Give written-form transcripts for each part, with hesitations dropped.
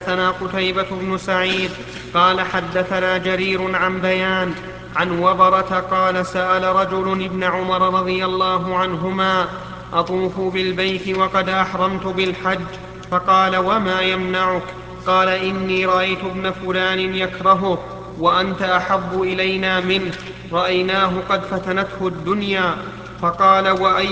حدثنا قتيبة بن سعيد قال حدثنا جرير عن بيان عن وبرة قال سأل رجل ابن عمر رضي الله عنهما أطوف بالبيت وقد أحرمت بالحج فقال وما يمنعك؟ قال إني رأيت ابن فلان يكرهه وأنت أحب إلينا منه، رأيناه قد فتنته الدنيا. فقال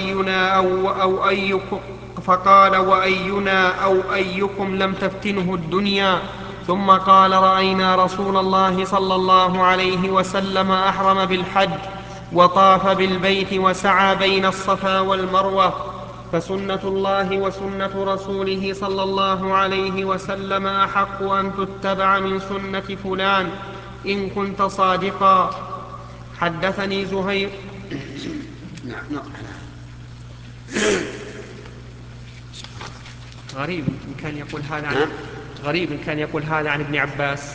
وأينا أو أيكم لم تفتنه الدنيا؟ ثم قال رأينا رسول الله صلى الله عليه وسلم أحرم بالحج وطاف بالبيت وسعى بين الصفا والمروة، فسنة الله وسنة رسوله صلى الله عليه وسلم أحق أن تتبع من سنة فلان إن كنت صادقا. حدثني زهير. نعم. غريب إن كان يقول هذا عن ابن عباس.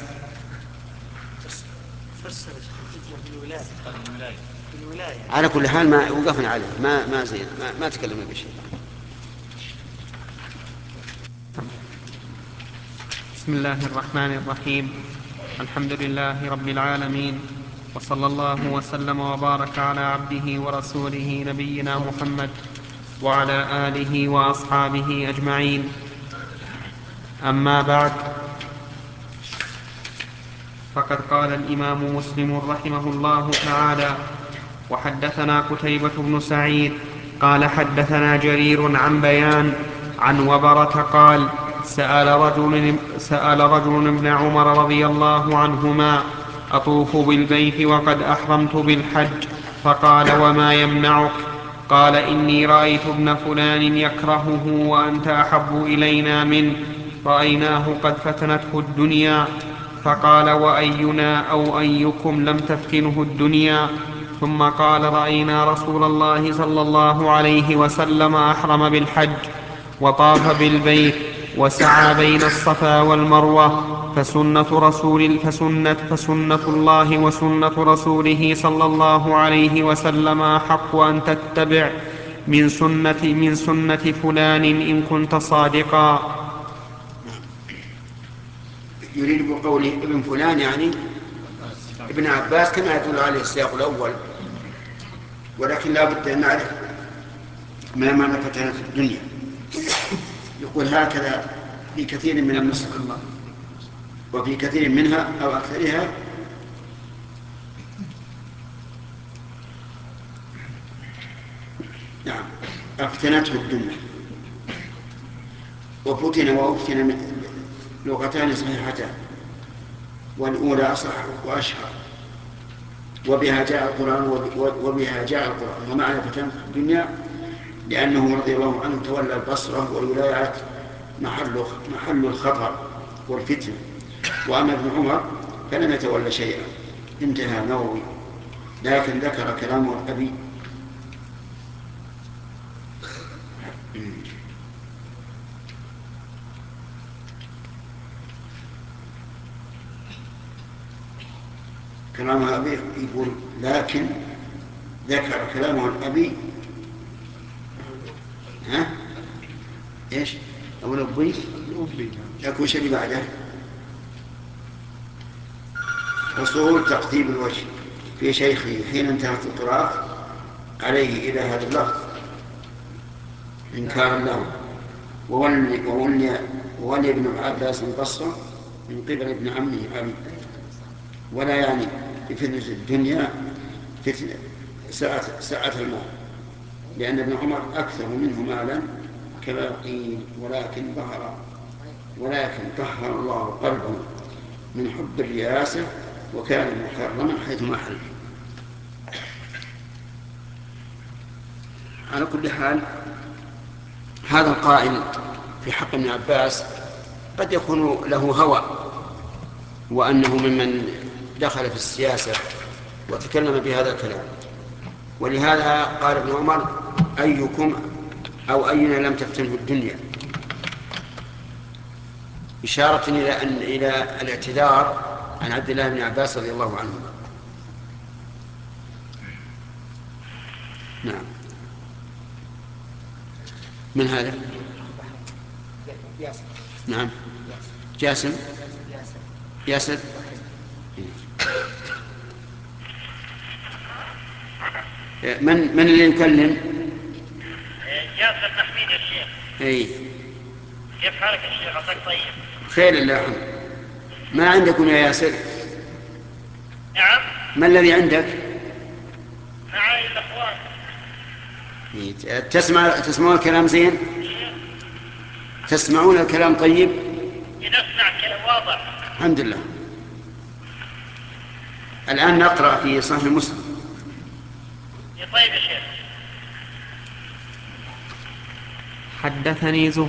على كل حال ما وقفنا عليه، ما زين، ما تكلمنا بشيء. بسم الله الرحمن الرحيم. الحمد لله رب العالمين، وصلى الله وسلم وبارك على عبده ورسوله نبينا محمد وعلى آله وأصحابه أجمعين. أما بعد، فقد قال الإمام مسلم رحمه الله تعالى: وحدثنا قتيبة بن سعيد قال حدثنا جرير عن بيان عن وبرة قال سأل رجل ابن عمر رضي الله عنهما أطوف بالبيت وقد أحرمت بالحج فقال وما يمنعك؟ قال إني رأيت ابن فلان يكرهه وأنت أحب إلينا منه، رأيناه قد فتنته الدنيا. فقال وأينا أو أيكم لم تفتنه الدنيا؟ ثم قال رأينا رسول الله صلى الله عليه وسلم أحرم بالحج وطاف بالبيت وسعى بين الصفا والمروة، فسنة الله وسنة رسوله صلى الله عليه وسلم أحق أن تتبع من سنة فلان إن كنت صادقا. يريد بقوله ابن فلان يعني ابن عباس كما يدل عليه السياق الأول، ولكن لا بد أن نعرف ما معنى فتنة الدنيا. يقول هكذا في كثير من النسخ، وفي كثير منها أو أكثرها نعم أفتنته الدنيا. وفتن وأفتن لغتان صحيحتان، والأولى أصح وأشهر، وبها جاء القرآن. ومعنى فتنة الدنيا لأنه رضي الله عنه تولى البصرة والولايات محل الخطر والفتن، وأما ابن عمر فلم يتولى شيئا. انتهى نووي. لكن ذكر كلامه الأبي. كلامه أبي يقول لكن ذكر كلامه الأبي إيش أو الأبي يكون شيء بعده حصول تقديم الوجه في شيخه حين انتهت القراءة عليه إلى هذا اللفظ إنكارا له. وولي ابن عباس البصرة من قبل ابن عمه علي، ولا يعني بفتنة الدنيا فتنة سعة المال، لأن ابن عمر أكثر منه مالا كما قيل، ولكن طهر الله قلبه من حب الرياسة وكان مكرما حيثما حل. على كل حال هذا القائل في حق ابن عباس قد يكون له هوى، وأنه ممن دخل في السياسة وتكلم بهذا الكلام، ولهذا قال ابن عمر أيكم أو أينا لم تفتنه الدنيا، إشارة إلى الاعتذار عن عبد الله بن عباس رضي الله عنه. نعم. من هذا؟ نعم. جاسم ياسر. من اللي يكلم؟ ياسر تحميد يا شيخ. اي كيف حالك يا شيخ؟ عساك طيب. خير الله. ما عندكم يا ياسر؟ نعم. ما الذي عندك؟ معي الاخوان. تسمعون الكلام زين؟ تسمعون الكلام طيب؟ نسمع كلام واضح. الحمد لله. الآن نقرأ في صحيح مسلم. طيب يا شيخ. حدثني زهير